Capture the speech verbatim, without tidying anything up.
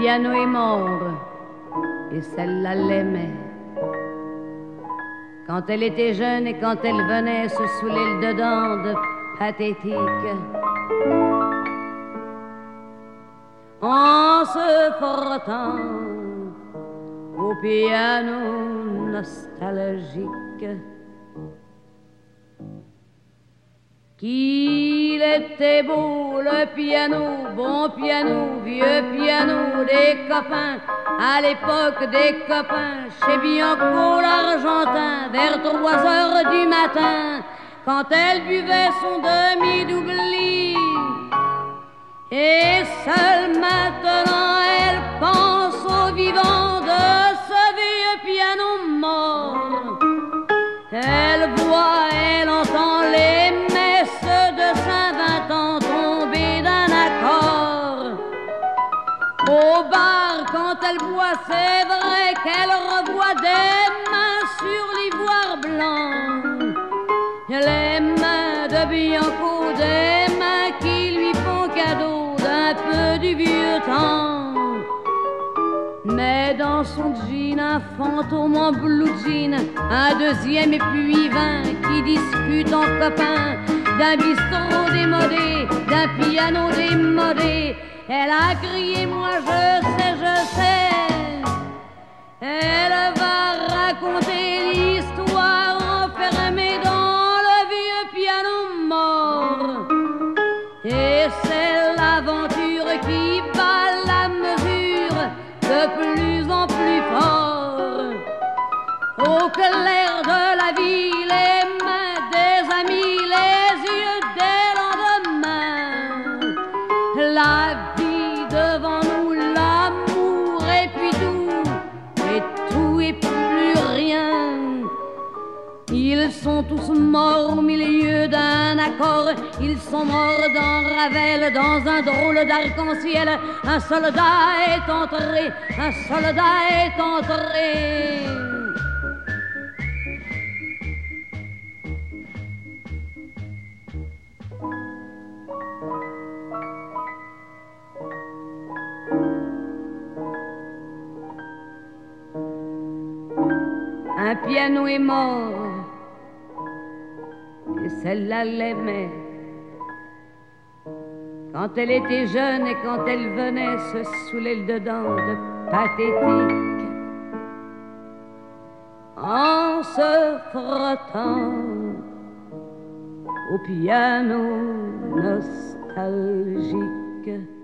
piano est mort et celle-là l'aimait. Quand elle était jeune et quand elle venait se saouler le dedans de pathétique, en se frottant au piano nostalgique. Qu'il était beau le piano, bon piano, vieux piano des copains, à l'époque des copains, chez Bianco l'Argentin, vers trois heures du matin, quand elle buvait son demi-doubli. Et seule maintenant elle pense au vivant de ce vieux piano mort. Elle voit, elle entend les messes de Saint-Vingt tomber d'un accord. Au bar, quand elle boit, c'est vrai qu'elle revoit des mains sur l'ivoire blanc. Les mains de Bianco, des mains qui lui font cadeau d'un peu du vieux temps. Mais dans son jean, un fantôme en blue jean, un deuxième et puis vingt qui discute en copain d'un bistrot démodé, d'un piano démodé. Elle a crié, moi je sais, je sais. Elle va raconter l'histoire enfermée dans le vieux piano mort. Et c'est l'aventure qui bat la mesure de plus en plus fort. Au clair de la vie, les mains des amis, les yeux des lendemains. La vie devant nous, l'amour et puis tout, et tout et plus rien. Ils sont tous morts au milieu d'un accord. Ils sont morts dans Ravel, dans un drôle d'arc-en-ciel. Un soldat est entré, un soldat est entré. Un piano est mort et celle-là l'aimait. Quand elle était jeune et quand elle venait se saouler le dedans de pathétique, en se frottant au piano nostalgique.